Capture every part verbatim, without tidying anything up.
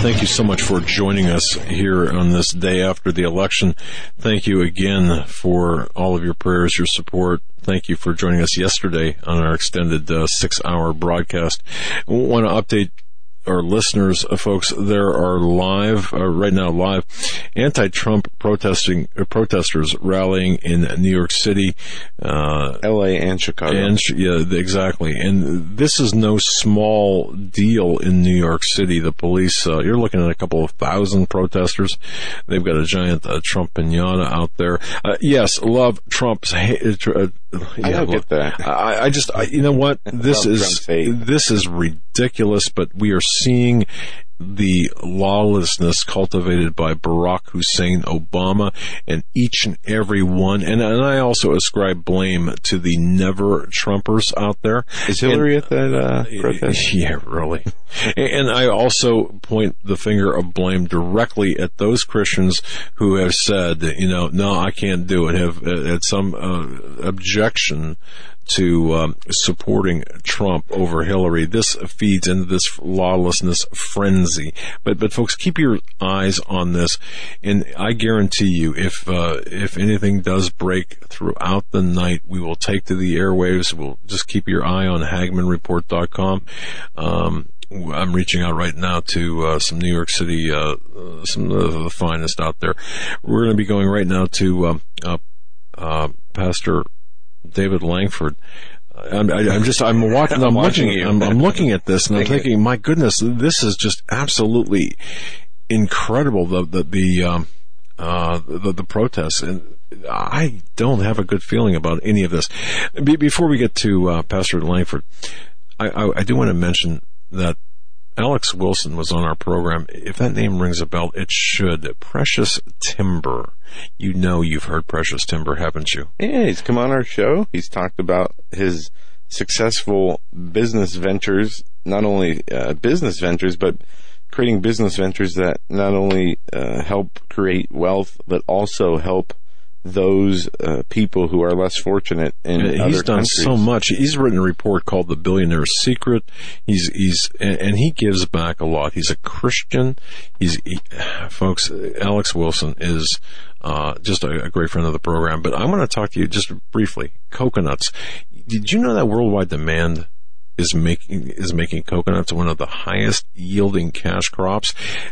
thank you so much for joining us here on this day after the election. Thank you again for all of your prayers, your support. Thank you for joining us yesterday on our extended uh, six-hour broadcast. I want to update our listeners, uh, folks. There are live, uh, right now live, anti-Trump protesting uh, protesters rallying in New York City, uh, L A and Chicago. And yeah, exactly. And this is no small deal in New York City. The police, uh, you're looking at a couple of thousand protesters. They've got a giant uh, Trump piñata out there. Uh, yes, love Trump's hate. Uh, I yeah, don't get that. I, I just, I, you know what? This is this is ridiculous. But we are seeing the lawlessness cultivated by Barack Hussein Obama and each and every one. And, and I also ascribe blame to the never-Trumpers out there. Is Hillary and, at that uh, protest? Yeah, really. And I also point the finger of blame directly at those Christians who have said, you know, no, I can't do it, have had some uh, objection to um, supporting Trump over Hillary. This feeds into this lawlessness frenzy. But but folks, keep your eyes on this, and I guarantee you, if uh, if anything does break throughout the night, we will take to the airwaves. We'll just keep your eye on Hagmann Report dot com. Um, I'm reaching out right now to uh, some New York City, uh, some of the finest out there. We're going to be going right now to uh, uh, uh, Pastor David Langford. I'm, I, I'm just, I'm watching, I'm, I'm watching looking, I'm, I'm looking at this and I'm thinking, my goodness, this is just absolutely incredible. The, the, the, um, uh, the, the protests, and I don't have a good feeling about any of this. Be, before we get to, uh, Pastor Langford, I, I, I do want to mention that Alex Wilson was on our program. If that name rings a bell, it should. Precious Timber. You know you've heard Precious Timber, haven't you? Yeah, he's come on our show. He's talked about his successful business ventures, not only uh, business ventures, but creating business ventures that not only uh, help create wealth, but also help those uh, people who are less fortunate in and other he's done countries. So much. He's written a report called The Billionaire's Secret. He's he's and, and he gives back a lot. He's a Christian. He's he, folks. Alex Wilson is uh, just a, a great friend of the program. But I want to talk to you just briefly. Coconuts. Did you know that worldwide demand is making is making coconuts one of the highest yielding cash crops?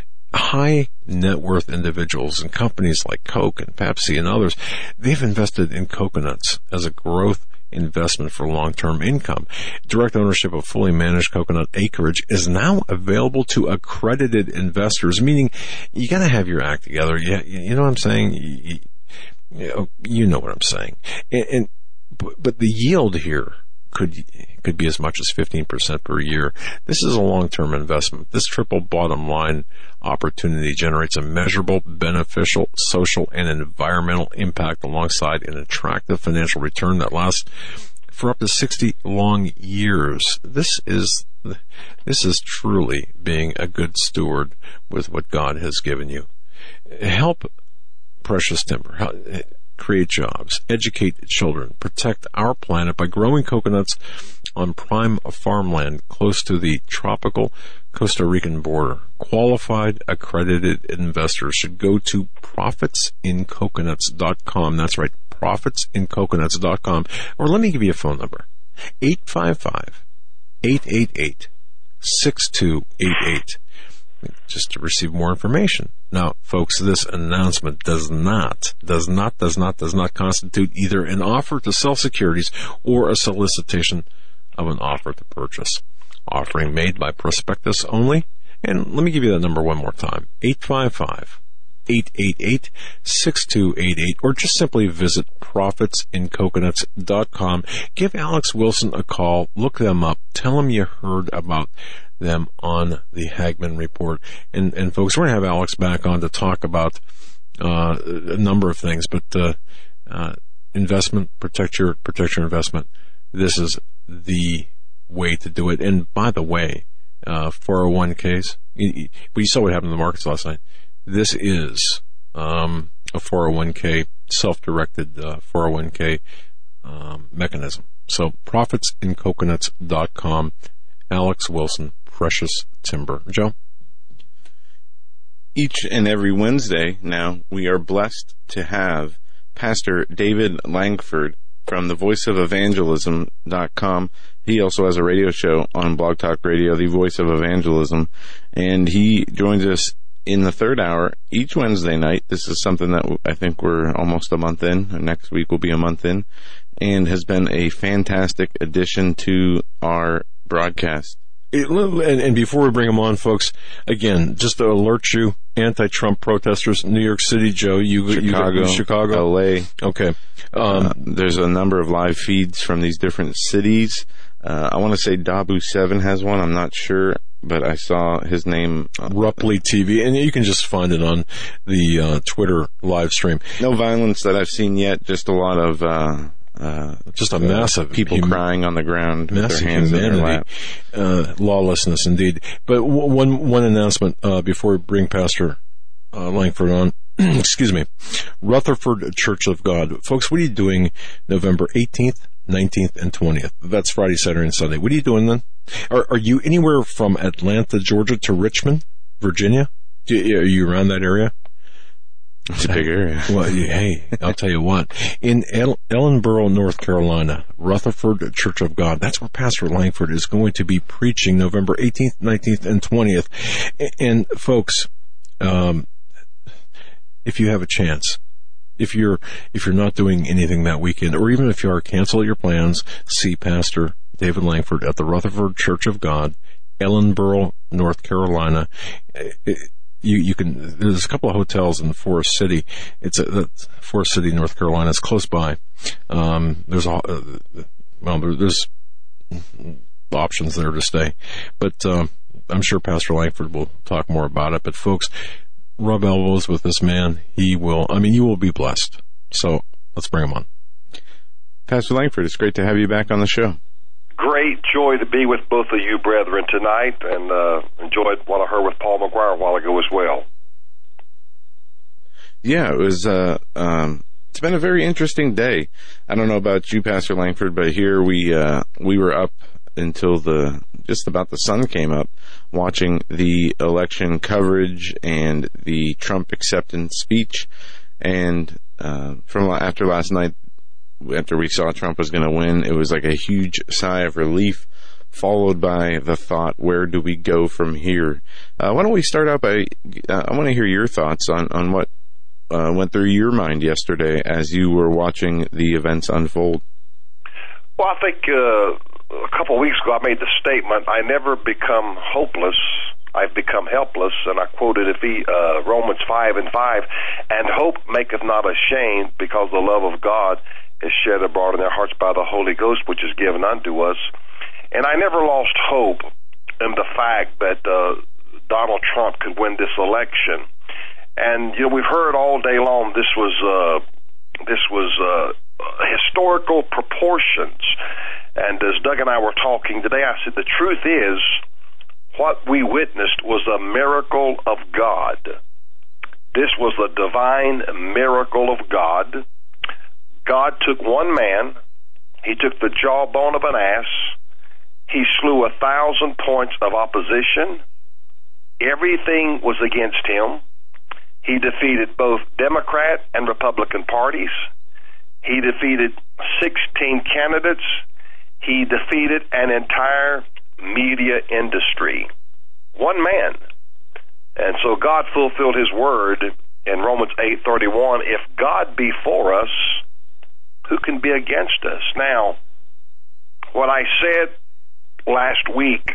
High net worth individuals and companies like Coke and Pepsi and others, they've invested in coconuts as a growth investment for long-term income. Direct ownership of fully managed coconut acreage is now available to accredited investors, meaning you got to have your act together. You, you know what I'm saying? You, you, you know what I'm saying. And, and but the yield here could could be as much as fifteen percent per year. This is a long-term investment. This triple bottom line opportunity generates a measurable, beneficial, social, and environmental impact alongside an attractive financial return that lasts for up to sixty long years. This is this is truly being a good steward with what God has given you. Help Precious Timber. Help, create jobs, educate children, protect our planet by growing coconuts on prime farmland close to the tropical Costa Rican border. Qualified, accredited investors should go to profits in coconuts dot com. That's right, profits in coconuts dot com. Or let me give you a phone number, eight five five, eight eight eight, six two eight eight. Just to receive more information. Now, folks, this announcement does not, does not, does not, does not constitute either an offer to sell securities or a solicitation of an offer to purchase. Offering made by prospectus only. And let me give you that number one more time. eight five five, eight eight eight, six two eight eight. Or just simply visit profits in coconuts dot com. Give Alex Wilson a call. Look them up. Tell him you heard about them on the Hagmann Report. And, and folks, we're going to have Alex back on to talk about uh, a number of things, but uh, uh, investment, protect your, protect your investment. This is the way to do it. And by the way, uh, four oh one k's, you, you saw what happened in the markets last night. This is um, a four oh one k, self-directed uh, four oh one k um, mechanism. So profits in coconuts dot com. Alex Wilson, Precious Timber. Joe? each and every Wednesday now, we are blessed to have Pastor David Langford from the voice of evangelism dot com. He also has a radio show on Blog Talk Radio, The Voice of Evangelism, and he joins us in the third hour each Wednesday night. This is something that I think we're almost a month in. Next week will be a month in, and has been a fantastic addition to our broadcast. It, and, and before we bring them on, folks, again, just to alert you, anti-Trump protesters, New York City, Joe, you, Chicago, you Chicago, L A. Okay. Um, uh, there's a number of live feeds from these different cities. Uh, I want to say Dabu seven has one. I'm not sure, but I saw his name. Uh, Rupley T V, and you can just find it on the uh, Twitter live stream. No violence that I've seen yet, just a lot of... Uh, Uh, just a massive people hum- crying on the ground with massive their hands humanity, in their lap. Uh, lawlessness indeed. But w- one one announcement uh, before we bring Pastor uh, Langford on. Excuse me, Rutherford Church of God, folks. What are you doing November eighteenth, nineteenth, and twentieth? That's Friday, Saturday, and Sunday. What are you doing then? Are, are you anywhere from Atlanta, Georgia, to Richmond, Virginia? Do, are you around that area? It's a big area. Well, hey, I'll tell you what. In El- Ellenboro, North Carolina, Rutherford Church of God, that's where Pastor Langford is going to be preaching November eighteenth, nineteenth, and twentieth. And, folks, um, if you have a chance, if you're if you're not doing anything that weekend, or even if you are, cancel your plans, see Pastor David Langford at the Rutherford Church of God, Ellenboro, North Carolina. It, You, you can, there's a couple of hotels in Forest City. It's a, that's Forest City, North Carolina. It's close by. Um, there's a, uh, well, there's options there to stay, but, um, I'm sure Pastor Langford will talk more about it. But folks, rub elbows with this man. He will, I mean, you will be blessed. So let's bring him on. Pastor Langford, it's great to have you back on the show. Great joy to be with both of you brethren tonight, and uh, enjoyed what I heard with Paul McGuire a while ago as well. Yeah, it was. Uh, um, it's been a very interesting day. I don't know about you, Pastor Langford, but here we uh, we were up until the just about the sun came up, watching the election coverage and the Trump acceptance speech, and uh, from after last night. After we saw Trump was going to win, it was like a huge sigh of relief, followed by the thought, where do we go from here? Uh, why don't we start out by, uh, I want to hear your thoughts on, on what uh, went through your mind yesterday as you were watching the events unfold. Well, I think uh, a couple of weeks ago I made the statement, I never become hopeless, I've become helpless, and I quoted uh, Romans five and five, and hope maketh not ashamed, because the love of God is shed abroad in their hearts by the Holy Ghost, which is given unto us. And I never lost hope in the fact that uh, Donald Trump could win this election. And, you know, we've heard all day long this was uh, this was uh, historical proportions. And as Doug and I were talking today, I said the truth is what we witnessed was a miracle of God. This was a divine miracle of God. God took one man, he took the jawbone of an ass, he slew a thousand points of opposition, everything was against him, he defeated both Democrat and Republican parties, he defeated sixteen candidates, he defeated an entire media industry. One man. And so God fulfilled his word in Romans eight thirty-one, if God be for us, who can be against us? Now, what I said last week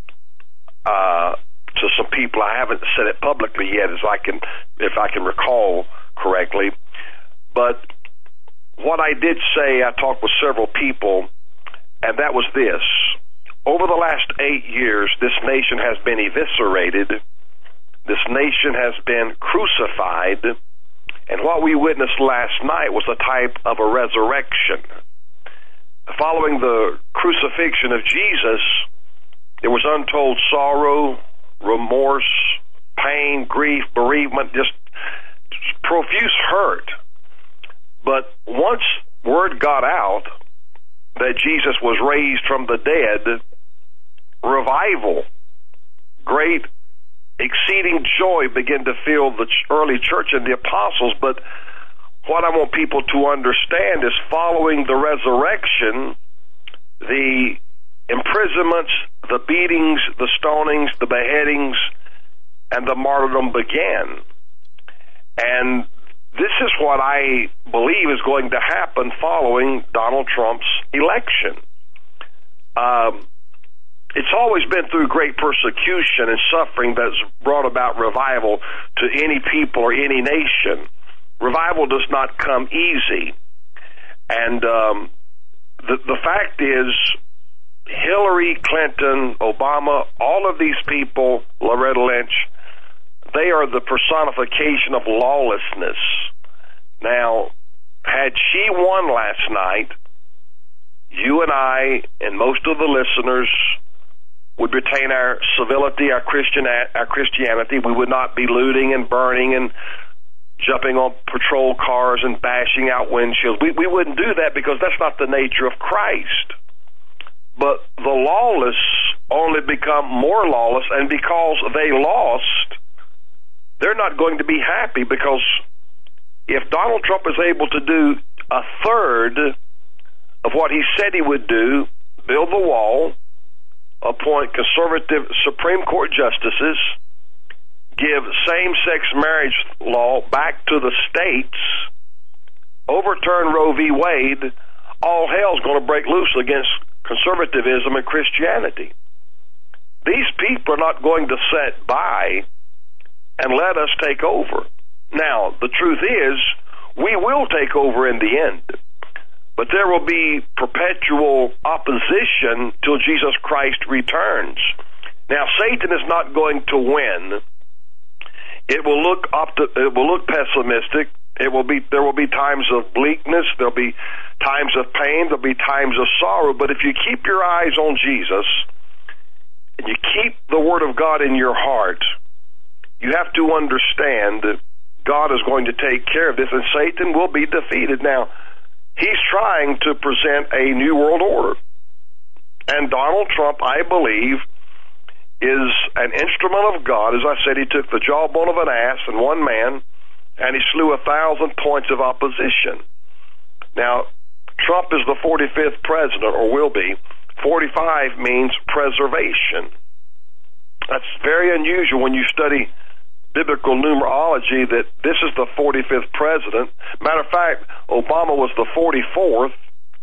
uh, to some people, I haven't said it publicly yet, as I can, if I can recall correctly. But what I did say, I talked with several people, and that was this: over the last eight years, this nation has been eviscerated. This nation has been crucified. And what we witnessed last night was a type of a resurrection. Following the crucifixion of Jesus, there was untold sorrow, remorse, pain, grief, bereavement, just profuse hurt. But once word got out that Jesus was raised from the dead, revival, great exceeding joy began to fill the early church and the apostles. But what I want people to understand is following the resurrection, the imprisonments, the beatings, the stonings, the beheadings, and the martyrdom began. And this is what I believe is going to happen following Donald Trump's election. Um, it's always been through great persecution and suffering that's brought about revival to any people or any nation. Revival does not come easy. And um, the, the fact is, Hillary Clinton, Obama, all of these people, Loretta Lynch, they are the personification of lawlessness. Now, had she won last night, you and I and most of the listeners would retain our civility, our Christian, our Christianity. We would not be looting and burning and jumping on patrol cars and bashing out windshields. We, we wouldn't do that because that's not the nature of Christ. But the lawless only become more lawless, and because they lost, they're not going to be happy, because if Donald Trump is able to do a third of what he said he would do, build the wall, appoint conservative Supreme Court justices, give same-sex marriage law back to the states, overturn Roe v. Wade, all hell's going to break loose against conservatism and Christianity. These people are not going to sit by and let us take over. Now, the truth is, we will take over in the end, but there will be perpetual opposition till Jesus Christ returns. Now, Satan is not going to win. It will look opti- it will look pessimistic. It will be there will be times of bleakness. There'll be times of pain. There'll be times of sorrow. But if you keep your eyes on Jesus and you keep the Word of God in your heart, you have to understand that God is going to take care of this, and Satan will be defeated. Now, he's trying to present a new world order, and Donald Trump, I believe, is an instrument of God. As I said, he took the jawbone of an ass and one man, and he slew a thousand points of opposition. Now, Trump is the forty-fifth president, or will be. forty-five means preservation. That's very unusual when you study biblical numerology, that this is the forty-fifth president. Matter of fact, Obama was the forty-fourth.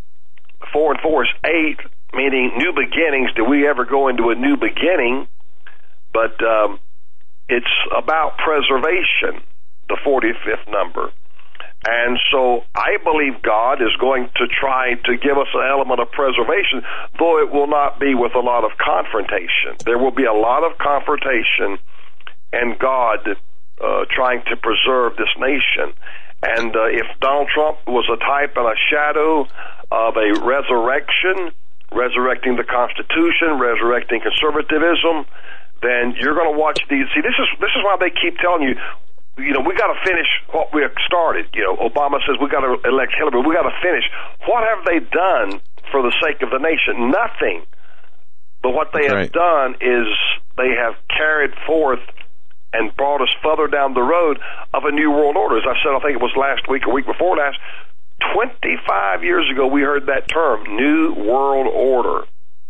Four and four is eight, meaning new beginnings. Do we ever go into a new beginning? But um, it's about preservation, the forty-fifth number. And so I believe God is going to try to give us an element of preservation, though it will not be with a lot of confrontation. There will be a lot of confrontation and God uh, trying to preserve this nation. And uh, if Donald Trump was a type and a shadow of a resurrection, resurrecting the Constitution, resurrecting conservatism, then you're going to watch these. See, this is this is why they keep telling you, you know, we got to finish what we started. You know, Obama says we got to elect Hillary. We got to finish. What have they done for the sake of the nation? Nothing. But what they That's have right. done is they have carried forth and brought us further down the road of a new world order. As I said, I think it was last week or week before last, twenty-five years ago we heard that term, New World Order.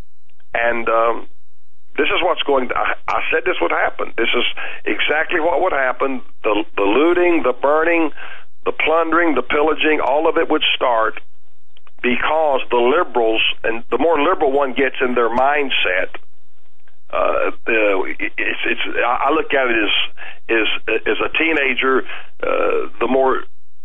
And um, this is what's going to, I, I said this would happen. This is exactly what would happen. The, the looting, the burning, the plundering, the pillaging, all of it would start because the liberals, and the more liberal one gets in their mindset, Uh, it's, it's, I look at it as, as, as a teenager, uh, the more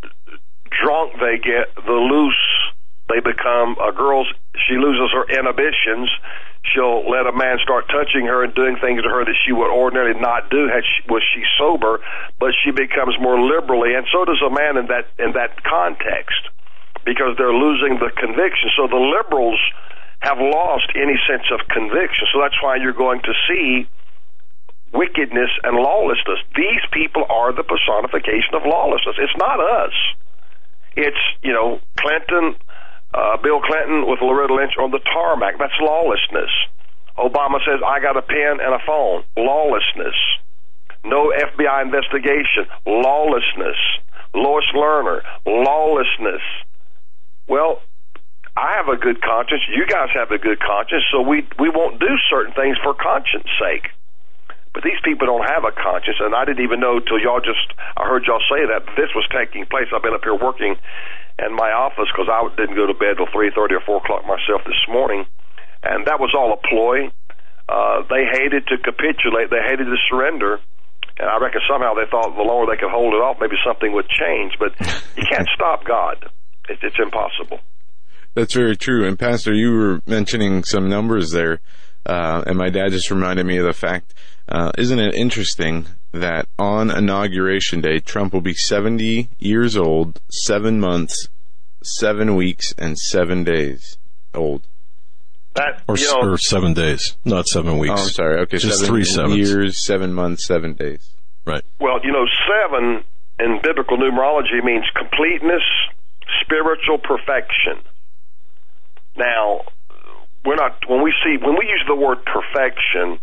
drunk they get, the loose they become. A girl, she loses her inhibitions. She'll let a man start touching her and doing things to her that she would ordinarily not do had she, was she sober, but she becomes more liberally, and so does a man in that, in that context, because they're losing the conviction. So the liberals have lost any sense of conviction. So that's why you're going to see wickedness and lawlessness. These people are the personification of lawlessness. It's not us. It's, you know, Clinton, uh, Bill Clinton with Loretta Lynch on the tarmac. That's lawlessness. Obama says, I got a pen and a phone. Lawlessness. no F B I investigation, lawlessness, Lois Lerner, lawlessness. Well, I have a good conscience. You guys have a good conscience, so we we won't do certain things for conscience sake. But these people don't have a conscience, and I didn't even know till y'all just, I heard y'all say that this was taking place. I've been up here working in my office because I didn't go to bed till three thirty or four o'clock myself this morning, and that was all a ploy. Uh, they hated to capitulate. They hated to surrender. And I reckon somehow they thought the longer they could hold it off, maybe something would change. But you can't stop God. It, it's impossible. That's very true. And Pastor, you were mentioning some numbers there, uh, and my dad just reminded me of the fact, uh, isn't it interesting that on Inauguration Day, Trump will be seventy years old, seven months, seven weeks, and seven days old. That, or, you know, or seven days, not seven weeks. Oh, I'm sorry. Okay, just seven three sevens. years, seven months, seven days. Right. Well, you know, seven in biblical numerology means completeness, spiritual perfection. Now, we're not when we see when we use the word perfection.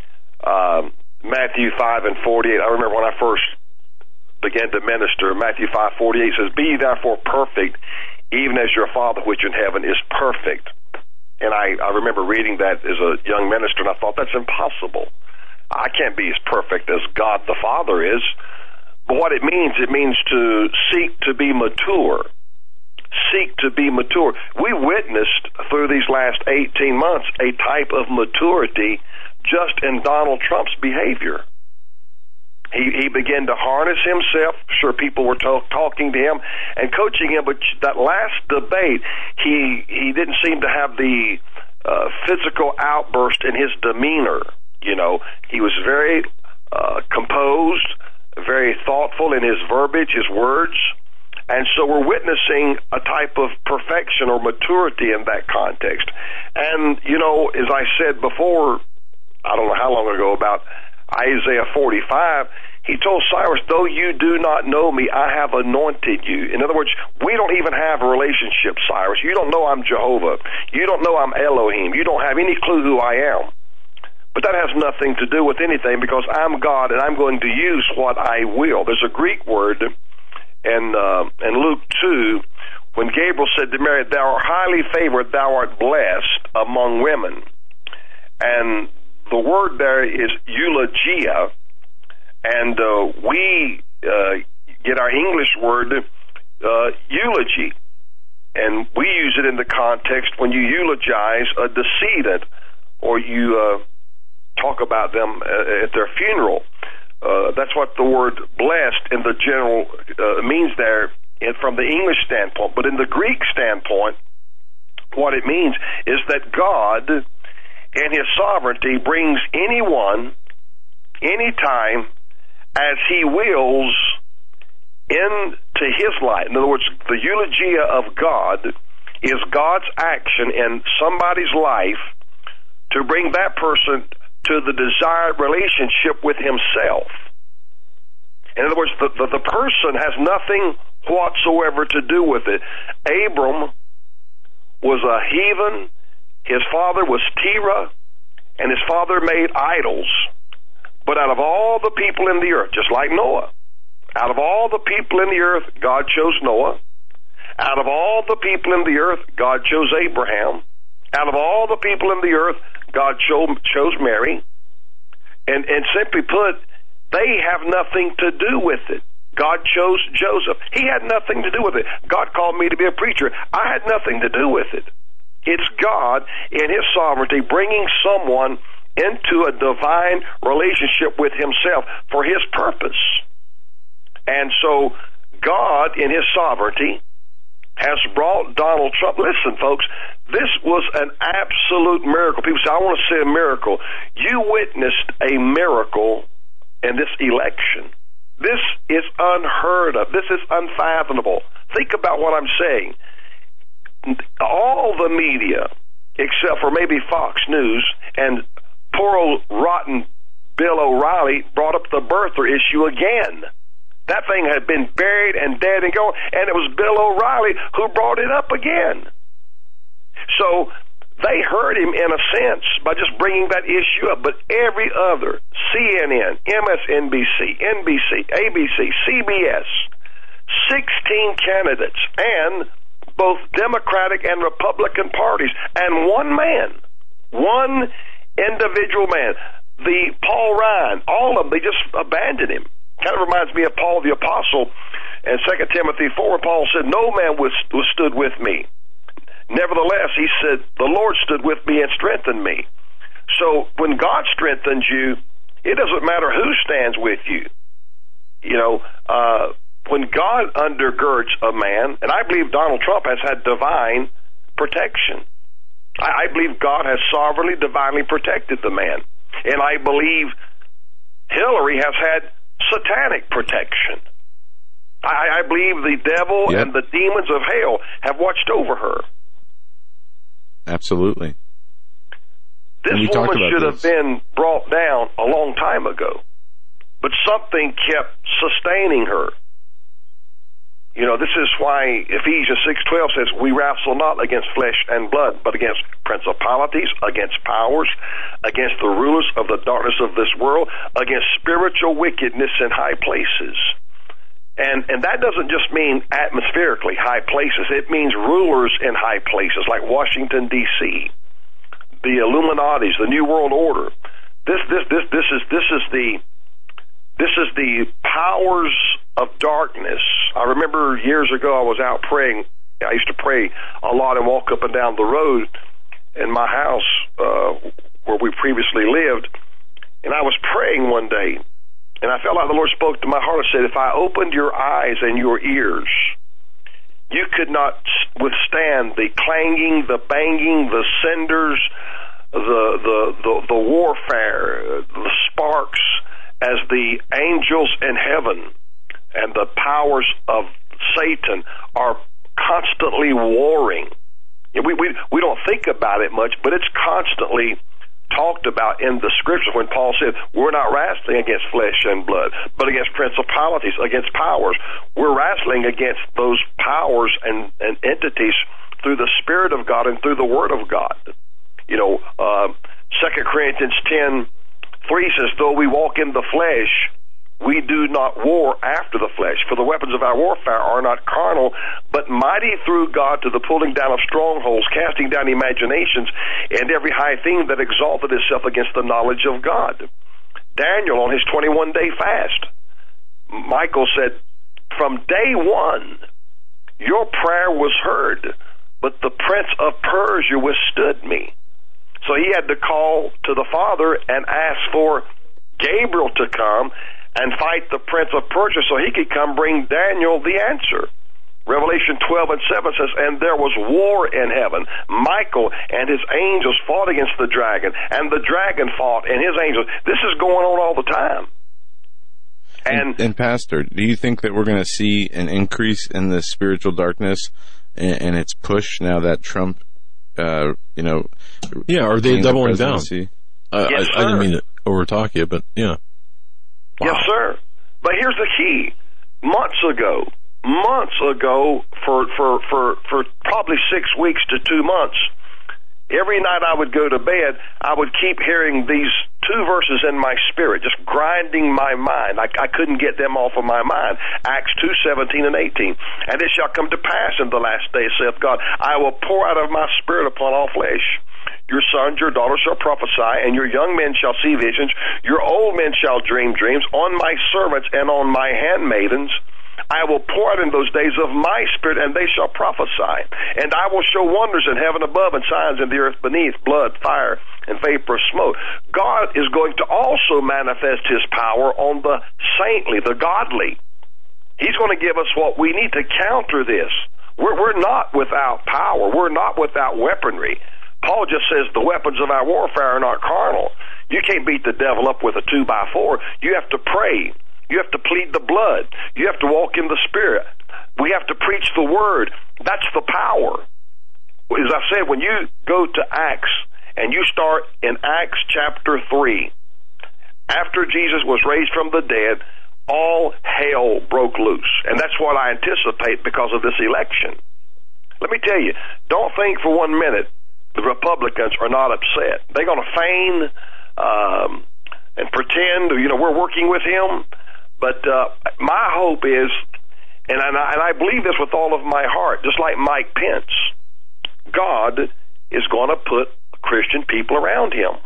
Um, Matthew five and forty-eight. I remember when I first began to minister. Matthew five forty-eight says, "Be ye therefore perfect, even as your Father which in heaven is perfect." And I, I remember reading that as a young minister, and I thought, that's impossible. I can't be as perfect as God the Father is. But what it means, it means to seek to be mature. Seek to be mature. We witnessed through these last eighteen months a type of maturity just in Donald Trump's behavior. He, he began to harness himself. Sure, people were talk, talking to him and coaching him, but that last debate, he he didn't seem to have the uh, physical outburst in his demeanor. You know, he was very uh, composed, very thoughtful in his verbiage, his words, and so we're witnessing a type of perfection or maturity in that context. And, you know, as I said before, I don't know how long ago, about Isaiah forty-five, he told Cyrus, though you do not know me, I have anointed you. In other words, we don't even have a relationship, Cyrus. You don't know I'm Jehovah. You don't know I'm Elohim. You don't have any clue who I am. But that has nothing to do with anything because I'm God and I'm going to use what I will. There's a Greek word in, uh, in Luke two when Gabriel said to Mary, thou art highly favored, thou art blessed among women. And the word there is eulogia, and uh, we uh, get our English word uh, eulogy, and we use it in the context when you eulogize a decedent or you uh, talk about them at their funeral. Uh, that's what the word blessed in the general uh, means there in, from the English standpoint. But in the Greek standpoint, what it means is that God and his sovereignty brings anyone, anytime, as he wills, into his life. In other words, the eulogia of God is God's action in somebody's life to bring that person to the desired relationship with himself. In other words, the, the, the person has nothing whatsoever to do with it. Abram was a heathen. His father was Terah, and his father made idols. But out of all the people in the earth, just like Noah, out of all the people in the earth, God chose Noah. Out of all the people in the earth, God chose Abraham. Out of all the people in the earth, God chose, chose Mary. And, and simply put, they have nothing to do with it. God chose Joseph. He had nothing to do with it. God called me to be a preacher. I had nothing to do with it. It's God in his sovereignty bringing someone into a divine relationship with himself for his purpose. And so God in his sovereignty has brought Donald Trump. Listen, folks, this was an absolute miracle. People say, I want to see a miracle. You witnessed a miracle in this election. This is unheard of. This is unfathomable. Think about what I'm saying. All the media, except for maybe Fox News, and poor old rotten Bill O'Reilly brought up the birther issue again. That thing had been buried and dead and gone, and it was Bill O'Reilly who brought it up again. So They heard him in a sense by just bringing that issue up, but every other, C N N, M S N B C, N B C, A B C, C B S, sixteen candidates, and both Democratic and Republican parties, and one man, one individual man, the Paul Ryan, all of them, they just abandoned him. Kind of reminds me of Paul the Apostle in Second Timothy four. Paul said, no man withstood with me. Nevertheless, he said, the Lord stood with me and strengthened me. So when God strengthens you, it doesn't matter who stands with you. You know, uh, when God undergirds a man, and I believe Donald Trump has had divine protection. I, I believe God has sovereignly, divinely protected the man. And I believe Hillary has had satanic protection. I, I believe the devil yep. and the demons of hell have watched over her. Absolutely. This woman should this. have been brought down a long time ago, but something kept sustaining her. You know, this is why Ephesians six twelve says, we wrestle not against flesh and blood, but against principalities, against powers, against the rulers of the darkness of this world, against spiritual wickedness in high places. And and that doesn't just mean atmospherically high places. It means rulers in high places like Washington, D C, the Illuminatis, the New World Order. This this this this is this is the this is the powers of darkness. I remember years ago I was out praying. I used to pray a lot and walk up and down the road in my house uh, where we previously lived. And I was praying one day. And I felt like the Lord spoke to my heart and said, if I opened your eyes and your ears, you could not withstand the clanging, the banging, the cinders, the the the, the warfare, the sparks, as the angels in heaven and the powers of Satan are constantly warring. We we we don't think about it much, but it's constantly talked about in the scriptures when Paul said, we're not wrestling against flesh and blood, but against principalities, against powers. We're wrestling against those powers and, and entities through the Spirit of God and through the Word of God. You know, uh, Second Corinthians ten three says, though we walk in the flesh, we do not war after the flesh, for the weapons of our warfare are not carnal, but mighty through God to the pulling down of strongholds, casting down imaginations, and every high thing that exalted itself against the knowledge of God. Daniel, on his twenty-one day fast, Michael said, from day one, your prayer was heard, but the prince of Persia withstood me. So he had to call to the Father and ask for Gabriel to come and fight the prince of Persia so he could come bring Daniel the answer. Revelation twelve and seven says, and there was war in heaven. Michael and his angels fought against the dragon, and the dragon fought and his angels. This is going on all the time. And, and, and Pastor, do you think that we're going to see an increase in the spiritual darkness and, and its push now that Trump, uh, you know... Yeah, are they doubling the down? Uh, yes, I, I didn't mean to overtalk you, but yeah. Wow. Yes, sir. But here's the key. Months ago, months ago, for, for, for, for probably six weeks to two months, every night I would go to bed, I would keep hearing these two verses in my spirit, just grinding my mind. I, I couldn't get them off of my mind. Acts two seventeen and eighteen. And it shall come to pass in the last days, saith God, I will pour out of my spirit upon all flesh. Your sons, your daughters shall prophesy, and your young men shall see visions. Your old men shall dream dreams. On my servants and on my handmaidens I will pour out in those days of my spirit, and they shall prophesy. And I will show wonders in heaven above and signs in the earth beneath, blood, fire, and vapor of smoke. God is going to also manifest his power on the saintly, the godly. He's going to give us what we need to counter this. We're, we're not without power. We're not without weaponry. Paul just says the weapons of our warfare are not carnal. You can't beat the devil up with a two by four. You have to pray. You have to plead the blood. You have to walk in the Spirit. We have to preach the Word. That's the power. As I said, when you go to Acts and you start in Acts chapter three, after Jesus was raised from the dead, all hell broke loose. And that's what I anticipate because of this election. Let me tell you, don't think for one minute the Republicans are not upset. They're going to feign um, and pretend, you know, we're working with him. But uh, my hope is, and I, and I believe this with all of my heart, just like Mike Pence, God is going to put Christian people around him.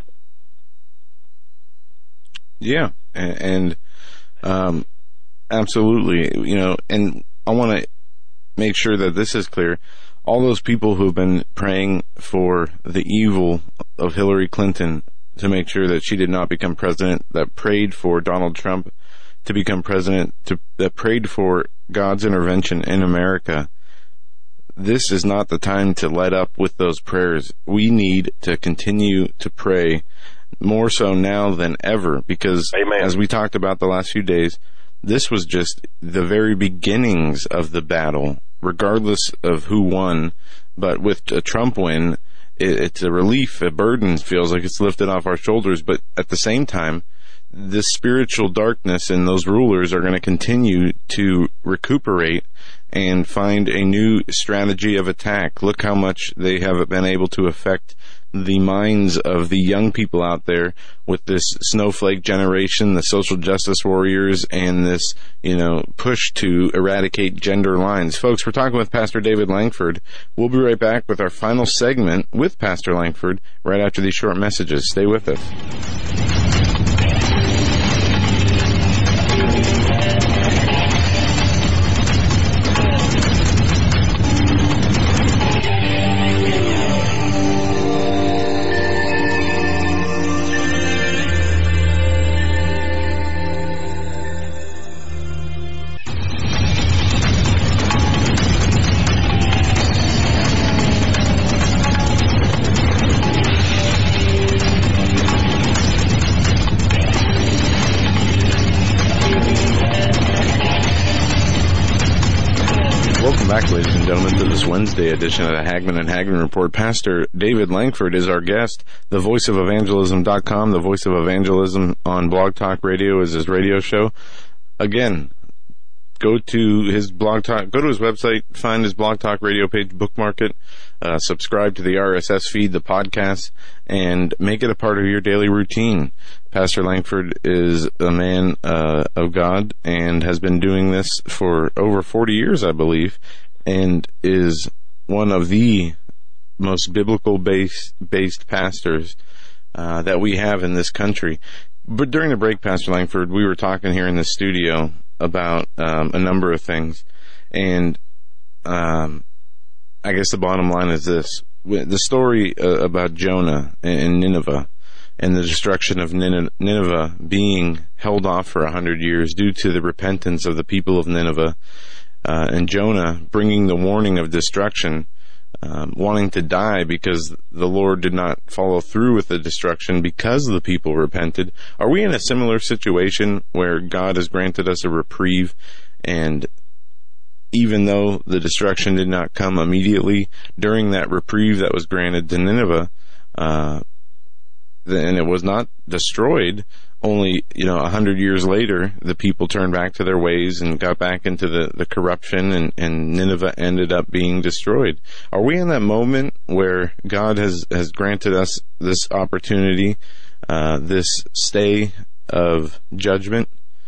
Yeah, and, and um, absolutely, you know, and I want to make sure that this is clear. All those people who've been praying for the evil of Hillary Clinton to make sure that she did not become president, that prayed for Donald Trump to become president, to, that prayed for God's intervention in America, this is not the time to let up with those prayers. We need to continue to pray more so now than ever, because Amen. As we talked about the last few days, this was just the very beginnings of the battle, regardless of who won. But with a Trump win, it, it's a relief, a burden feels like it's lifted off our shoulders. But at the same time, the spiritual darkness and those rulers are going to continue to recuperate and find a new strategy of attack. Look how much they have been able to affect the minds of the young people out there with this snowflake generation, the social justice warriors, and this, you know, push to eradicate gender lines. Folks, we're talking with Pastor David Langford. We'll be right back with our final segment with Pastor Langford right after these short messages. Stay with us. Back, ladies and gentlemen, to this Wednesday edition of the Hagman and Hagman Report. Pastor David Langford is our guest. The voice of evangelism dot com, the voice of evangelism on Blog Talk Radio is his radio show. Again, go to his blog talk, go to his website, find his Blog Talk Radio page, bookmark it, uh, subscribe to the R S S feed, the podcast, and make it a part of your daily routine. Pastor Langford is a man uh, of God and has been doing this for over forty years, I believe, and is one of the most biblical based, based pastors uh, that we have in this country. But during the break, Pastor Langford, we were talking here in the studio about um, a number of things, and um, I guess the bottom line is this. The story uh, about Jonah and Nineveh and the destruction of Nineveh being held off for a hundred years due to the repentance of the people of Nineveh, uh, and Jonah bringing the warning of destruction, um, wanting to die because the Lord did not follow through with the destruction because the people repented. Are we in a similar situation where God has granted us a reprieve, and even though the destruction did not come immediately, during that reprieve that was granted to Nineveh, uh, and it was not destroyed, only, you know, a hundred years later, the people turned back to their ways and got back into the, the corruption, and, and Nineveh ended up being destroyed. Are we in that moment where God has, has granted us this opportunity, uh, this stay of judgment?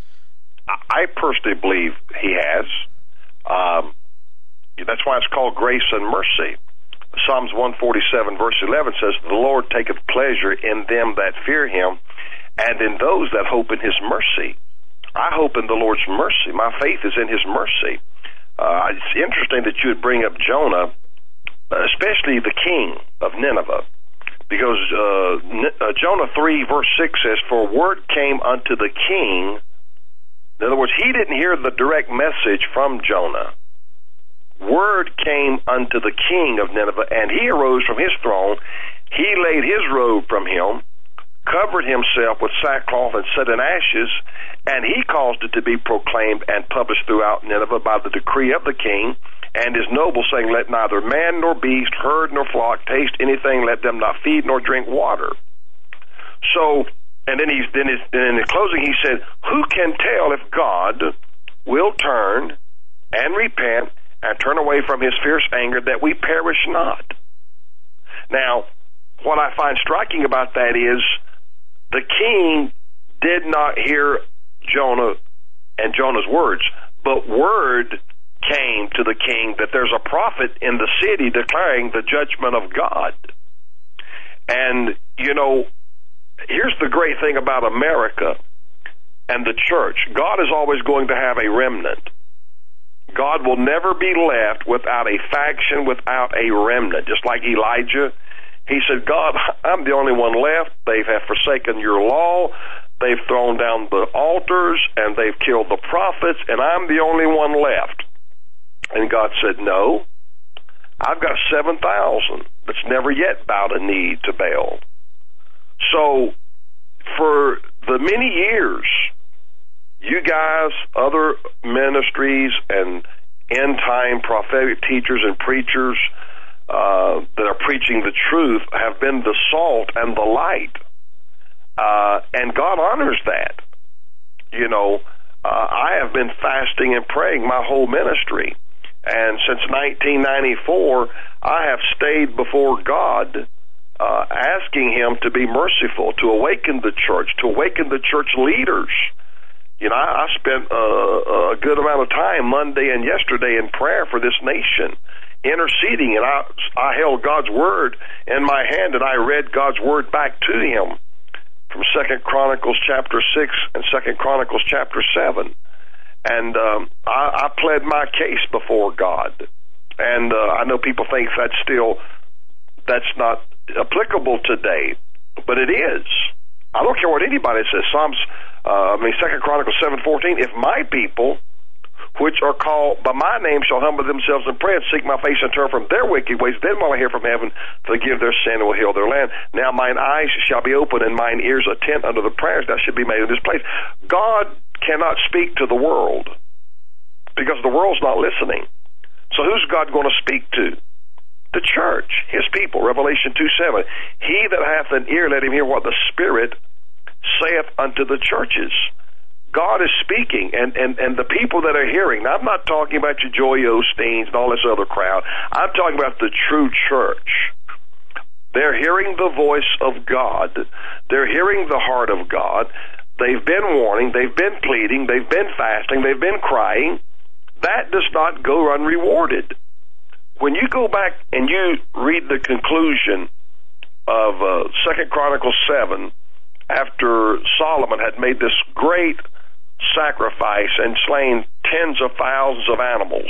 I personally believe he has. Um, that's why it's called grace and mercy. Psalms one forty-seven verse eleven says, "The Lord taketh pleasure in them that fear him, and in those that hope in his mercy." I hope in the Lord's mercy. My faith is in his mercy. Uh, it's interesting that you would bring up Jonah, especially the king of Nineveh, because uh, uh, Jonah three verse six says, "For word came unto the king." In other words, he didn't hear the direct message from Jonah. Word came unto the king of Nineveh, and he arose from his throne. He laid his robe from him, covered himself with sackcloth and set in ashes, and he caused it to be proclaimed and published throughout Nineveh by the decree of the king and his nobles, saying, "Let neither man nor beast, herd nor flock taste anything, let them not feed nor drink water." So, and then he's then, his, then in the closing he said, "Who can tell if God will turn and repent and turn away from his fierce anger, that we perish not?" Now, what I find striking about that is the king did not hear Jonah and Jonah's words, but word came to the king that there's a prophet in the city declaring the judgment of God. And, you know, here's the great thing about America and the church. God is always going to have a remnant. God will never be left without a faction, without a remnant. Just like Elijah, he said, God, I'm the only one left. They have forsaken your law. They've thrown down the altars, and they've killed the prophets, and I'm the only one left. And God said, no, I've got seven thousand that's never yet bowed a knee to Baal. So for the many years, you guys, other ministries and end-time prophetic teachers and preachers uh, that are preaching the truth have been the salt and the light. Uh, and God honors that. You know, uh, I have been fasting and praying my whole ministry. And since nineteen ninety-four, I have stayed before God, uh, asking Him to be merciful, to awaken the church, to awaken the church leaders. You know, I, I spent uh, a good amount of time Monday and yesterday in prayer for this nation, interceding, and I, I held God's Word in my hand, and I read God's Word back to Him from Second Chronicles chapter six and Second Chronicles chapter seven. And um, I, I pled my case before God. And uh, I know people think that's still, that's not applicable today, but it is. I don't care what anybody says. Psalms, uh, I mean, Second Chronicles seven fourteen, if my people, which are called by my name, shall humble themselves and pray and seek my face and turn from their wicked ways, then will I hear from heaven, forgive their sin and will heal their land. Now mine eyes shall be open and mine ears attent unto the prayers that should be made in this place. God cannot speak to the world because the world's not listening. So who's God going to speak to? The church, His people. Revelation two seven. He that hath an ear, let him hear what the Spirit saith unto the churches. God is speaking, and, and, and the people that are hearing, now I'm not talking about your Joy Osteens and all this other crowd. I'm talking about the true church. They're hearing the voice of God. They're hearing the heart of God. They've been warning, they've been pleading, they've been fasting, they've been crying. That does not go unrewarded. When you go back and you read the conclusion of uh, Second Chronicles seven, after Solomon had made this great sacrifice and slain tens of thousands of animals,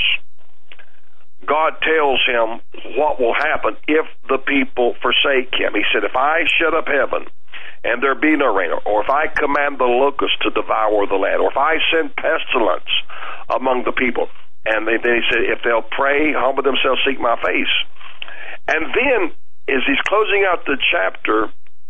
God tells him what will happen if the people forsake Him. He said, if I shut up heaven and there be no rain, or if I command the locusts to devour the land, or if I send pestilence among the people. And they, then he said, if they'll pray, humble themselves, seek my face. And then, as he's closing out the chapter,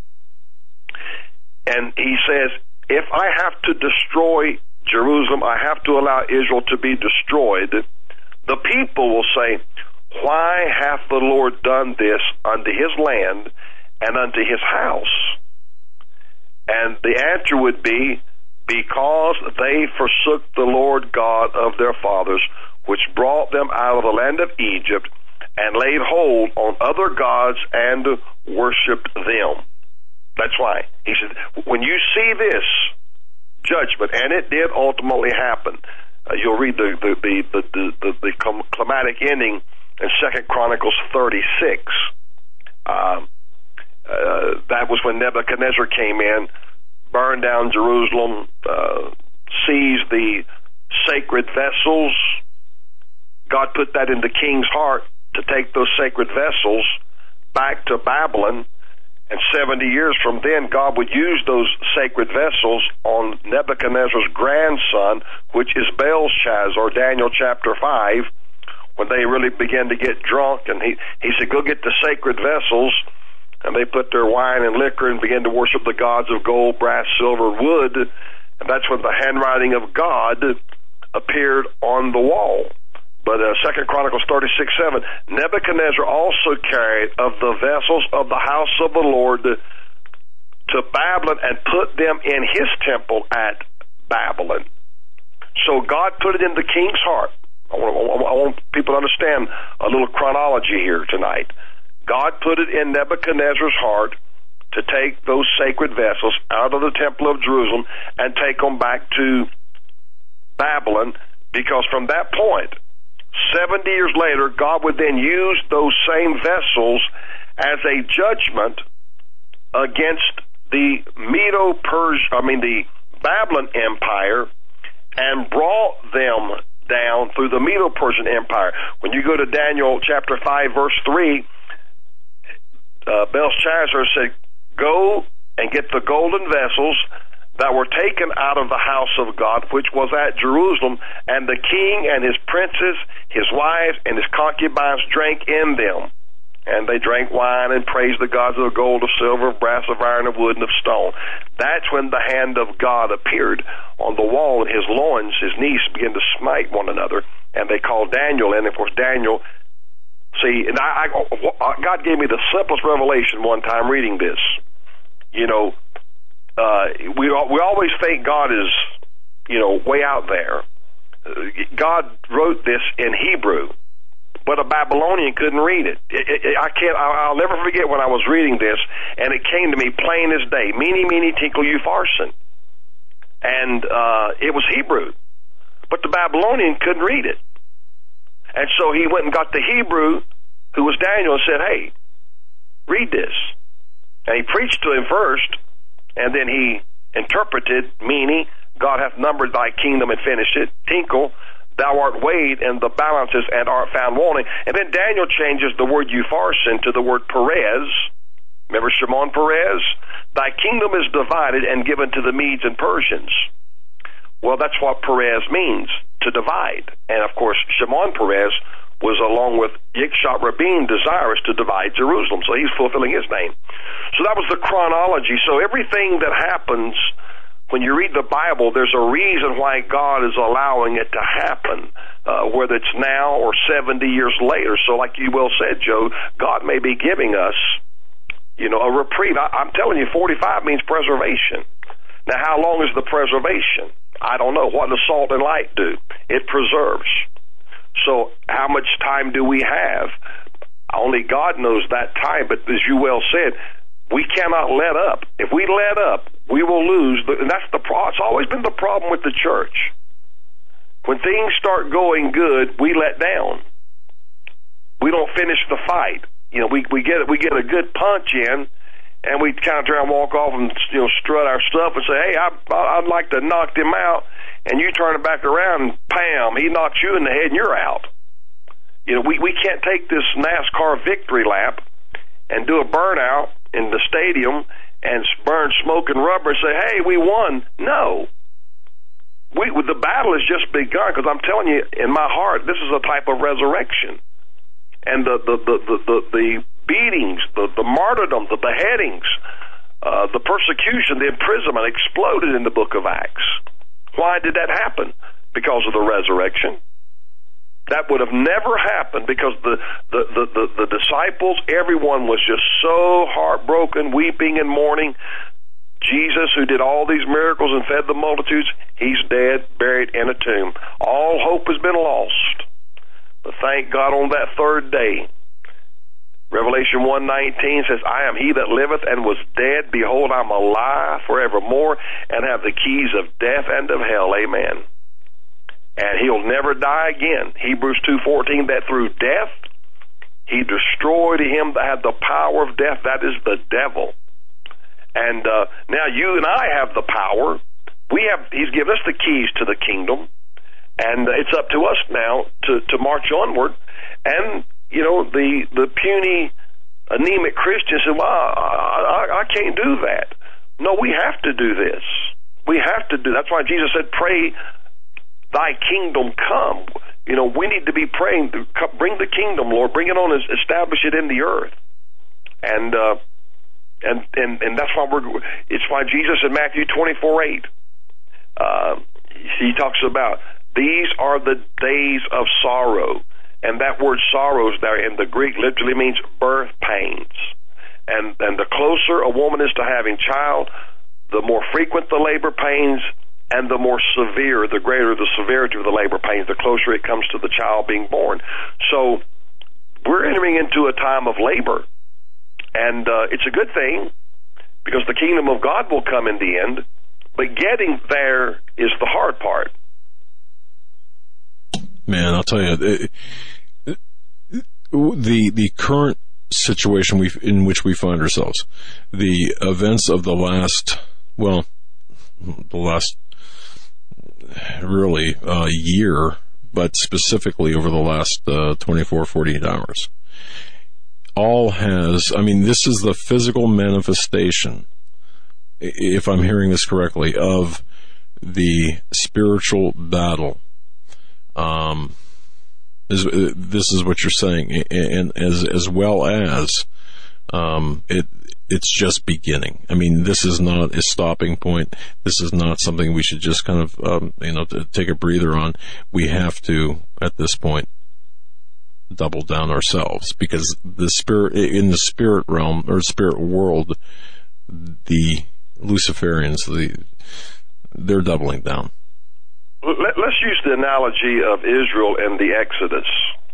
and he says, if I have to destroy Jerusalem, I have to allow Israel to be destroyed, the people will say, why hath the Lord done this unto His land and unto His house? And the answer would be, because they forsook the Lord God of their fathers, which brought them out of the land of Egypt, and laid hold on other gods and worshipped them. That's why. He said, when you see this judgment, and it did ultimately happen, uh, you'll read the the the the, the, the, the climatic ending in Second Chronicles thirty-six. Um, uh, that was when Nebuchadnezzar came in, burned down Jerusalem, uh, seized the sacred vessels. God put that in the king's heart to take those sacred vessels back to Babylon. And seventy years from then, God would use those sacred vessels on Nebuchadnezzar's grandson, which is Belshazzar, Daniel chapter five, when they really began to get drunk. And he, he said, go get the sacred vessels. And they put their wine and liquor and began to worship the gods of gold, brass, silver, wood. And that's when the handwriting of God appeared on the wall. But uh, Second Chronicles thirty-six seven, Nebuchadnezzar also carried of the vessels of the house of the Lord to Babylon and put them in His temple at Babylon. So God put it in the king's heart. I want, I want people to understand a little chronology here tonight. God put it in Nebuchadnezzar's heart to take those sacred vessels out of the temple of Jerusalem and take them back to Babylon, because from that point, seventy years later, God would then use those same vessels as a judgment against the Medo-Persian, I mean the Babylon Empire, and brought them down through the Medo-Persian Empire. When you go to Daniel chapter five, verse three, uh, Belshazzar said, "Go and get the golden vessels that were taken out of the house of God, which was at Jerusalem, and the king and his princes, his wives, and his concubines drank in them. And they drank wine and praised the gods of gold, of silver, of brass, of iron, of wood, and of stone." That's when the hand of God appeared on the wall, and his loins, his knees, began to smite one another. And they called Daniel, and of course Daniel, see, and I, I, God gave me the simplest revelation one time reading this. You know, uh, we we always think God is, you know, way out there. God wrote this in Hebrew, but a Babylonian couldn't read it. It, it, it I can't. I'll never forget when I was reading this, and it came to me plain as day. Mene, mene, tekel, upharsin, and uh, it was Hebrew, but the Babylonian couldn't read it, and so he went and got the Hebrew, who was Daniel, and said, "Hey, read this." And he preached to him first, and then he interpreted, "Mene, God hath numbered thy kingdom and finished it. Tekel, thou art weighed in the balances and art found wanting." And then Daniel changes the word upharsin to the word Perez. Remember Shimon Perez? "Thy kingdom is divided and given to the Medes and Persians." Well, that's what Perez means, to divide. And of course, Shimon Perez was, along with Yitzhak Rabin, desirous to divide Jerusalem. So he's fulfilling his name. So that was the chronology. So everything that happens when you read the Bible, there's a reason why God is allowing it to happen, uh, whether it's now or seventy years later. So like you well said, Joe, God may be giving us, you know, a reprieve. I, I'm telling you, forty-five means preservation. Now, how long is the preservation? I don't know. What does salt and light do? It preserves. So how much time do we have? Only God knows that time, but as you well said, we cannot let up. If we let up, we will lose. And that's the pro- it's always been the problem with the church. When things start going good, we let down. We don't finish the fight. You know, we, we get we get a good punch in, and we kind of try and walk off and, you know, strut our stuff and say, "Hey, I, I'd like to knock him out." And you turn it back around, and bam, he knocks you in the head, and you're out. You know, we, we can't take this NASCAR victory lap and do a burnout in the stadium and burn smoke and rubber and say, "Hey, we won." No. We, the battle has just begun, because I'm telling you, in my heart, this is a type of resurrection. And the the, the, the, the, the beatings, the, the martyrdom, the beheadings, uh, the persecution, the imprisonment exploded in the book of Acts. Why did that happen? Because of the resurrection. That would have never happened because the, the, the, the, the disciples, everyone was just so heartbroken, weeping and mourning. Jesus, who did all these miracles and fed the multitudes, he's dead, buried in a tomb. All hope has been lost. But thank God on that third day, Revelation one nineteen says, "I am he that liveth and was dead. Behold, I'm alive forevermore and have the keys of death and of hell." Amen. And he'll never die again. Hebrews two fourteen, that through death he destroyed him that had the power of death. That is the devil. And uh, now you and I have the power. We have. He's given us the keys to the kingdom. And it's up to us now to, to march onward. And you know, the, the puny, anemic Christians say, "Well, I, I, I can't do that." No, we have to do this. We have to do. That's why Jesus said, "Pray, thy kingdom come." You know, we need to be praying, bring the kingdom, Lord, bring it on, establish it in the earth. And, uh, and, and, and that's why we're, it's why Jesus in Matthew twenty-four eight, uh, he talks about, "These are the days of sorrow." And that word sorrows there in the Greek literally means birth pains. And and the closer a woman is to having child, the more frequent the labor pains, and the more severe, the greater the severity of the labor pains, the closer it comes to the child being born. So we're entering into a time of labor. And uh, it's a good thing because the kingdom of God will come in the end, but getting there is the hard part. Man, I'll tell you, the the, the current situation we in which we find ourselves, the events of the last, well, the last really uh, year, but specifically over the last uh, twenty-four, forty-eight hours, all has, I mean, this is the physical manifestation, if I'm hearing this correctly, of the spiritual battle. Um, is, uh, this is what you're saying, and as as well as um, it it's just beginning. I mean, this is not a stopping point. This is not something we should just kind of um, you know to take a breather on. We have to, at this point, double down ourselves, because the spirit in the spirit realm or spirit world, the Luciferians, the they're doubling down. Let, let's use the analogy of Israel and the Exodus.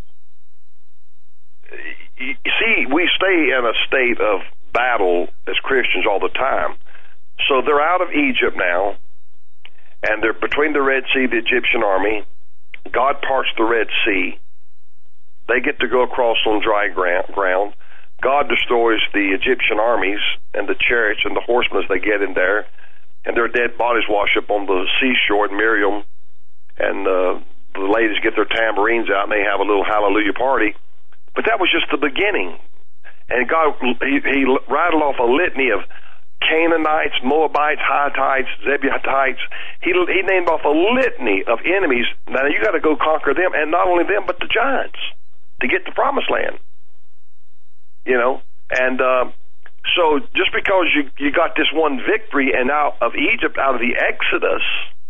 You see, we stay in a state of battle as Christians all the time. So they're out of Egypt now, and they're between the Red Sea, the Egyptian army. God parts the Red Sea. They get to go across on dry ground. God destroys the Egyptian armies and the chariots and the horsemen as they get in there, and their dead bodies wash up on the seashore, and Miriam and uh, the ladies get their tambourines out, and they have a little hallelujah party. But that was just the beginning. And God, he, he rattled off a litany of Canaanites, Moabites, Hittites, Jebusites. He, he named off a litany of enemies. Now, you got to go conquer them, and not only them, but the giants, to get the promised land. You know? And uh, so just because you, you got this one victory and out of Egypt, out of the Exodus,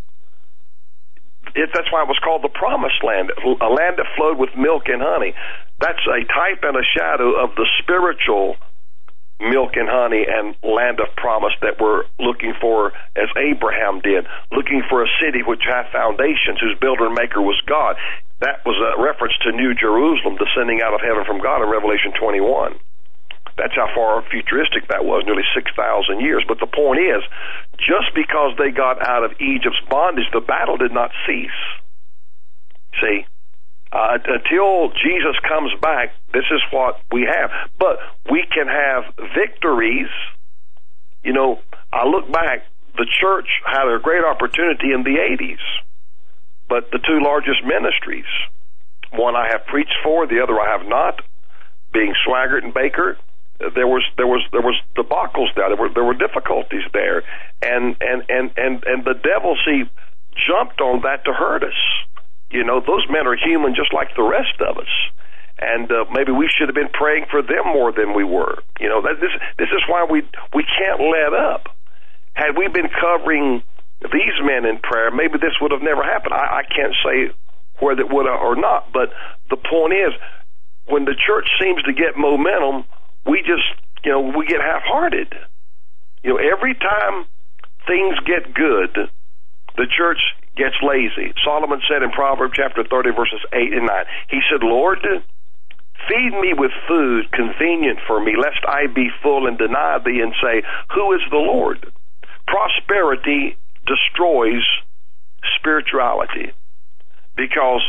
It, that's why it was called the Promised Land, a land that flowed with milk and honey. That's a type and a shadow of the spiritual milk and honey and land of promise that we're looking for, as Abraham did, looking for a city which hath foundations, whose builder and maker was God. That was a reference to New Jerusalem descending out of heaven from God in Revelation twenty-one. That's how far futuristic that was, nearly six thousand years. But the point is, just because they got out of Egypt's bondage, the battle did not cease. See, uh, until Jesus comes back, this is what we have. But we can have victories. You know, I look back, the church had a great opportunity in the eighties. But the two largest ministries, one I have preached for, the other I have not, being Swaggart and Baker, There was there was there was debacles there. There were there were difficulties there, and and and and and the devil, see, jumped on that to hurt us. You know, those men are human just like the rest of us, and uh, maybe we should have been praying for them more than we were. You know, that this this is why we we can't let up. Had we been covering these men in prayer, maybe this would have never happened. I, I can't say whether it would have or not, but the point is, when the church seems to get momentum, we just, you know, we get half-hearted. You know, every time things get good, the church gets lazy. Solomon said in Proverbs chapter thirty, verses eight and nine, he said, Lord, feed me with food convenient for me, lest I be full and deny thee and say, who is the Lord? Prosperity destroys spirituality, because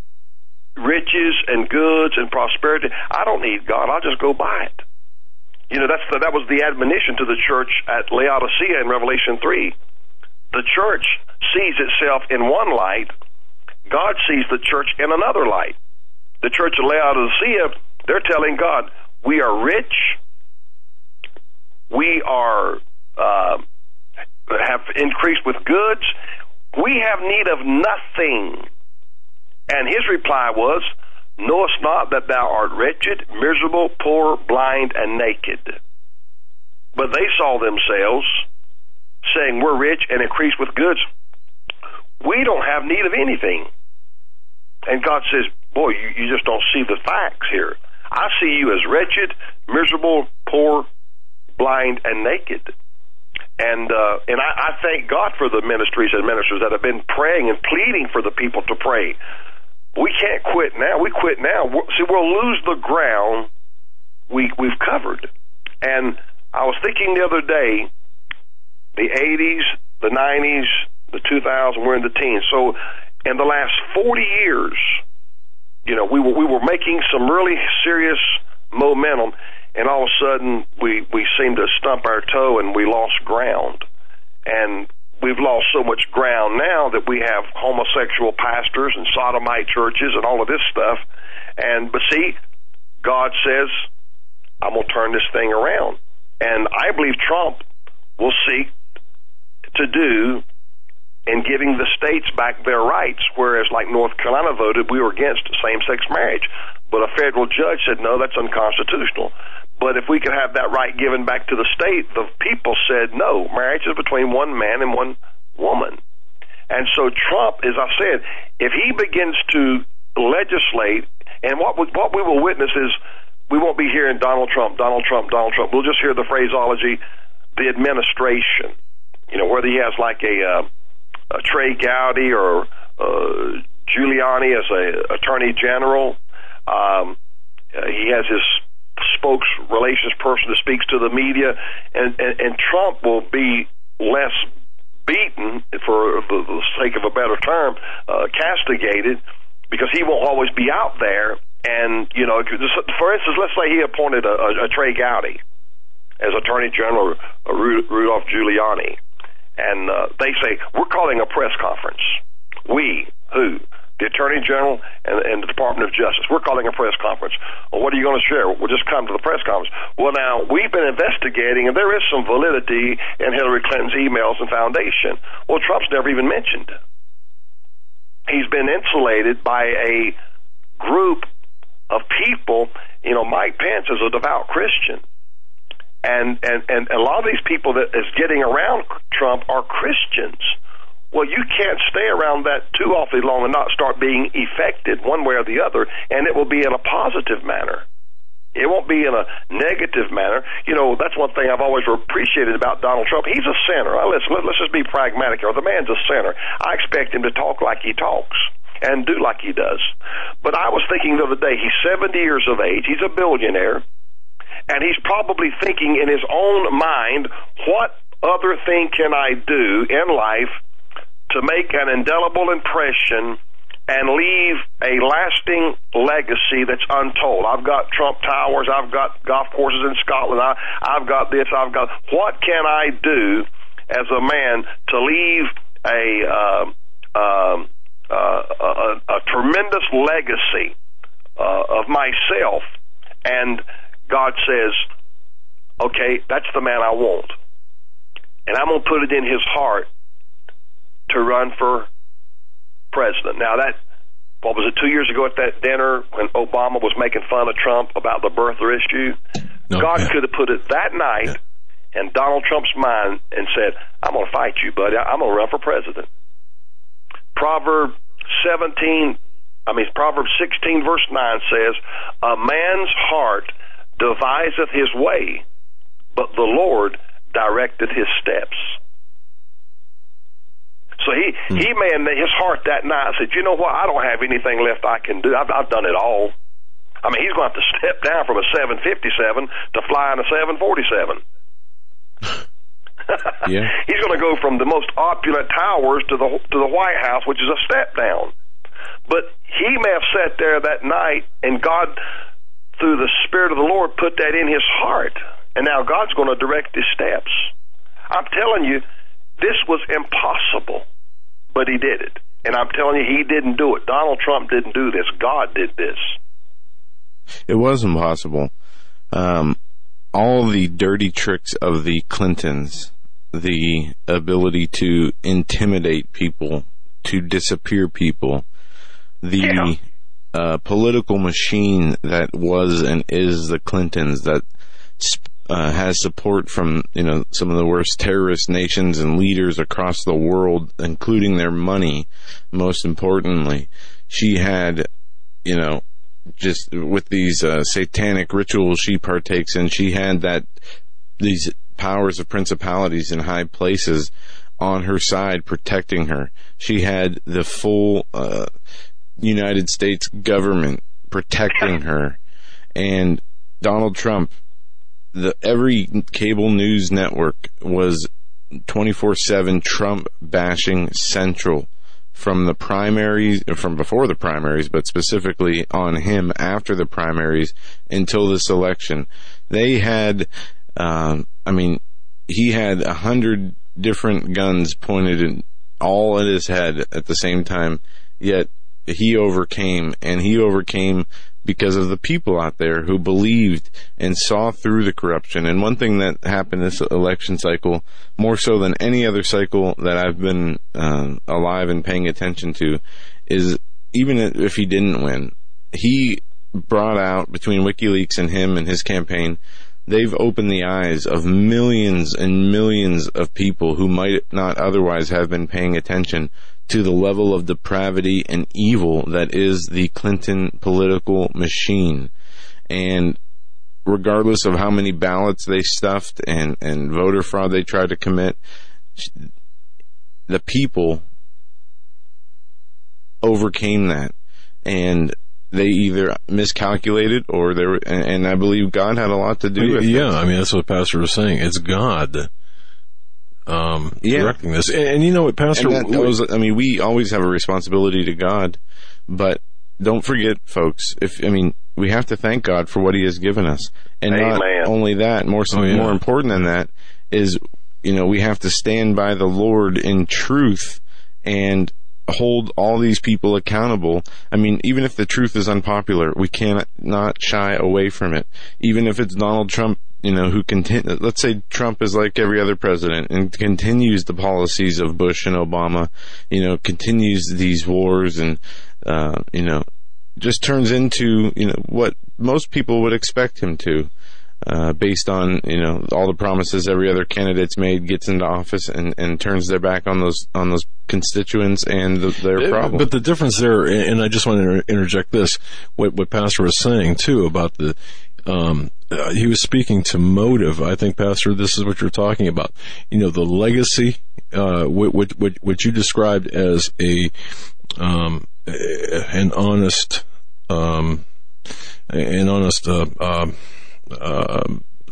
riches and goods and prosperity, I don't need God, I'll just go buy it. You know, that's the, that was the admonition to the church at Laodicea in Revelation three. The church sees itself in one light. God sees the church in another light. The church of Laodicea, they're telling God, we are rich, we are uh, have increased with goods, we have need of nothing. And his reply was, knowest not that thou art wretched, miserable, poor, blind, and naked? But they saw themselves, saying, we're rich and increased with goods. We don't have need of anything. And God says, boy, you, you just don't see the facts here. I see you as wretched, miserable, poor, blind, and naked. And uh, and I, I thank God for the ministries and ministers that have been praying and pleading for the people to pray. We can't quit now. We quit now. See, we'll lose the ground we, we've covered. And I was thinking the other day, the eighties, the nineties, the two thousands, we're in the teens. So in the last forty years, you know, we were we were making some really serious momentum, and all of a sudden we, we seemed to stump our toe and we lost ground. And we've lost so much ground now that we have homosexual pastors and sodomite churches and all of this stuff. And, but see, God says, I'm going to turn this thing around. And I believe Trump will seek to do in giving the states back their rights, whereas like North Carolina voted, we were against same-sex marriage. But a federal judge said, no, that's unconstitutional. But if we could have that right given back to the state, the people said, no, marriage is between one man and one woman. And so Trump, as I said, if he begins to legislate, and what we, what we will witness is, we won't be hearing Donald Trump, Donald Trump, Donald Trump. We'll just hear the phraseology, the administration. You know, whether he has like a, uh, a Trey Gowdy or uh, Giuliani as a attorney general. Um, uh, he has his spokes relations person that speaks to the media, and, and, and Trump will be less beaten, for the, the sake of a better term, uh, castigated, because he won't always be out there. And, you know, for instance, let's say he appointed a, a, a Trey Gowdy as Attorney General, uh, Rudolph Giuliani, and uh, they say, we're calling a press conference. We, who? The Attorney General and, and the Department of Justice. We're calling a press conference. Well, what are you going to share? We'll just come to the press conference. Well, now, we've been investigating, and there is some validity in Hillary Clinton's emails and foundation. Well, Trump's never even mentioned. He's been insulated by a group of people. You know, Mike Pence is a devout Christian. And, and, and a lot of these people that is getting around Trump are Christians. Well, you can't stay around that too awfully long and not start being affected one way or the other, and it will be in a positive manner. It won't be in a negative manner. You know, that's one thing I've always appreciated about Donald Trump. He's a sinner. Let's, let's just be pragmatic here. The man's a sinner. I expect him to talk like he talks and do like he does. But I was thinking the other day, he's seventy years of age. He's a billionaire, and he's probably thinking in his own mind, what other thing can I do in life to make an indelible impression and leave a lasting legacy that's untold? I've got Trump Towers, I've got golf courses in Scotland, I, I've got this, I've got... What can I do as a man to leave a, uh, uh, uh, a, a tremendous legacy uh, of myself? And God says, okay, that's the man I want. And I'm going to put it in his heart to run for president. Now that, what was it, two years ago at that dinner when Obama was making fun of Trump about the birther issue? No, God yeah. could have put it that night yeah. in Donald Trump's mind and said, I'm going to fight you, buddy. I'm going to run for president. Proverbs seventeen, I mean, Proverbs sixteen verse nine says, a man's heart deviseth his way, but the Lord directed his steps. So he, hmm. he may in his heart that night said, you know what, I don't have anything left I can do. I've, I've done it all. I mean, he's going to have to step down from a seven fifty-seven to flying a seven forty-seven. Yeah. He's going to go from the most opulent towers to the to the White House, which is a step down. But he may have sat there that night, and God, through the Spirit of the Lord, put that in his heart. And now God's going to direct his steps. I'm telling you, this was impossible, but he did it. And I'm telling you, he didn't do it. Donald Trump didn't do this. God did this. It was impossible. Um, all the dirty tricks of the Clintons, the ability to intimidate people, to disappear people, the yeah. uh, political machine that was and is the Clintons, that uh, has support from, you know, some of the worst terrorist nations and leaders across the world, including their money. Most importantly, she had, you know, just with these uh, satanic rituals she partakes in, she had that these powers of principalities in high places on her side protecting her. She had the full uh, United States government protecting her. And Donald Trump, the every cable news network was twenty-four seven Trump bashing central, from the primaries, from before the primaries, but specifically on him after the primaries until this election. They had, um, I mean, he had a hundred different guns pointed in, all at his head at the same time, yet he overcame, and he overcame because of the people out there who believed and saw through the corruption. And one thing that happened this election cycle, more so than any other cycle that I've been um, alive and paying attention to, is even if he didn't win, he brought out, between WikiLeaks and him and his campaign, they've opened the eyes of millions and millions of people who might not otherwise have been paying attention to the level of depravity and evil that is the Clinton political machine. And regardless of how many ballots they stuffed and, and voter fraud they tried to commit, the people overcame that. And they either miscalculated or they were, and I believe God had a lot to do with it. Yeah, I mean, that's what Pastor was saying. It's God um, yeah. directing this. And, and you know what, Pastor? That was, I mean, we always have a responsibility to God, but don't forget, folks, if, I mean, we have to thank God for what he has given us. And Amen. Not only that, more, oh, yeah. more important than that is, you know, we have to stand by the Lord in truth and hold all these people accountable. I mean, even if the truth is unpopular, we cannot not shy away from it. Even if it's Donald Trump, you know, who continue, let's say Trump is like every other president and continues the policies of Bush and Obama, you know, continues these wars and, uh, you know, just turns into, you know, what most people would expect him to. Uh, based on, you know, all the promises every other candidate's made, gets into office and, and turns their back on those on those constituents and the, their problem. But the difference there, and I just want to interject this, what what Pastor was saying too about the, um, uh, he was speaking to motive. I think, Pastor, this is what you're talking about. You know, the legacy, uh, what what what, what you described as a um, an honest, um, an honest. Uh, uh, Uh,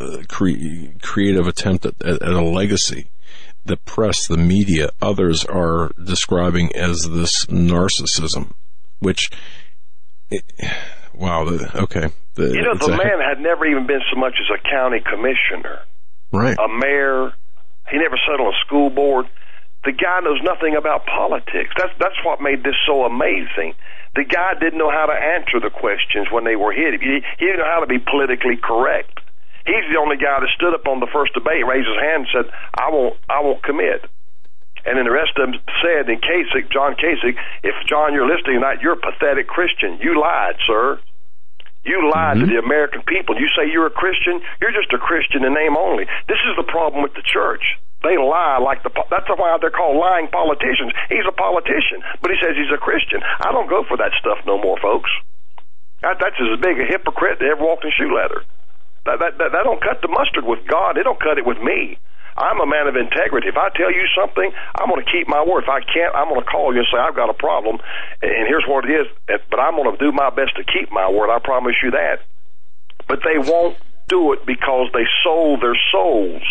cre- creative attempt at, at, at a legacy. The press, the media, others are describing as this narcissism, which, it, wow, the, okay. The, you know, the a, man had never even been so much as a county commissioner. Right. A mayor. He never sat on a school board. The guy knows nothing about politics. That's, that's what made this so amazing. The guy didn't know how to answer the questions when they were hit. He, he didn't know how to be politically correct. He's the only guy that stood up on the first debate, raised his hand, and said, I won't, I won't commit. And then the rest of them said, in Kasich, John Kasich, if, John, you're listening tonight, you're a pathetic Christian. You lied, sir. You lied mm-hmm. to the American people. You say you're a Christian, you're just a Christian in name only. This is the problem with the church. They lie like the, that's why they're called lying politicians. He's a politician, but he says he's a Christian. I don't go for that stuff no more, folks. That, that's as big a hypocrite that ever walked in shoe leather. That, that, that, that don't cut the mustard with God. It don't cut it with me. I'm a man of integrity. If I tell you something, I'm going to keep my word. If I can't, I'm going to call you and say, I've got a problem, and here's what it is, but I'm going to do my best to keep my word. I promise you that. But they won't do it because they sold their souls.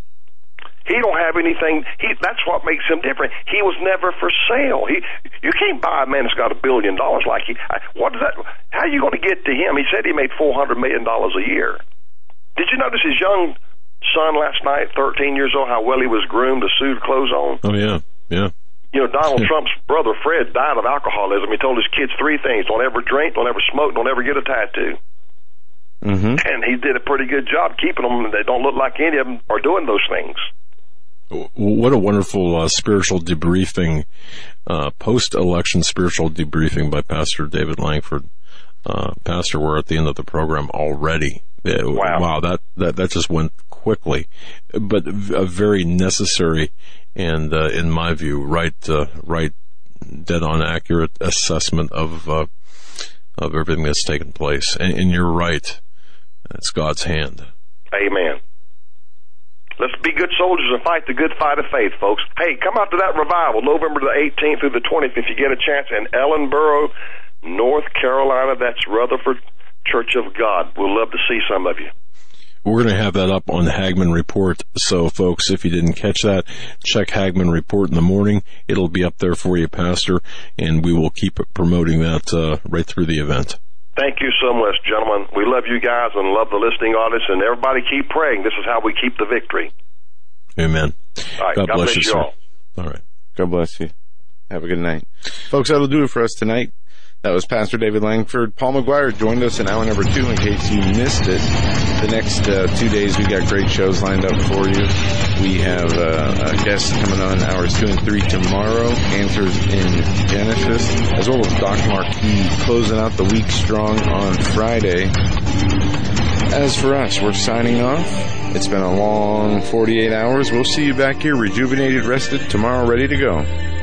He don't have anything. He, that's what makes him different. He was never for sale. He, you can't buy a man that's got a billion dollars like he. What is that? How are you going to get to him? He said he made four hundred million dollars a year. Did you notice his young son last night, thirteen years old, how well he was groomed, the suit, clothes on? Oh yeah, yeah. You know, Donald Trump's brother Fred died of alcoholism. He told his kids three things: don't ever drink, don't ever smoke, don't ever get a tattoo. Mm-hmm. And he did a pretty good job keeping them. They don't look like any of them are doing those things. What a wonderful uh, spiritual debriefing, uh, post-election spiritual debriefing by Pastor David Langford. Uh, Pastor, we're at the end of the program already. Uh, wow. Wow, that, that, that just went quickly, but a very necessary and, uh, in my view, right, uh, right, dead-on accurate assessment of, uh, of everything that's taken place. And, and you're right. It's God's hand. Amen. Let's be good soldiers and fight the good fight of faith, folks. Hey, come out to that revival, November the eighteenth through the twentieth, if you get a chance, in Ellenboro, North Carolina. That's Rutherford Church of God. We'll love to see some of you. We're going to have that up on the Hagmann Report. So, folks, if you didn't catch that, check Hagmann Report in the morning. It'll be up there for you, Pastor, and we will keep promoting that uh, right through the event. Thank you so much, gentlemen. We love you guys and love the listening audience, and everybody keep praying. This is how we keep the victory. Amen. All right, God, God bless, bless you, you sir. all. All right. God bless you. Have a good night. Folks, that'll do it for us tonight. That was Pastor David Langford. Paul McGuire joined us in hour number two in case you missed it. The next uh, two days we got great shows lined up for you. We have uh, a guest coming on hours two and three tomorrow, Answers in Genesis, as well as Doc Marquis closing out the week strong on Friday. As for us, we're signing off. It's been a long forty-eight hours. We'll see you back here rejuvenated, rested, tomorrow ready to go.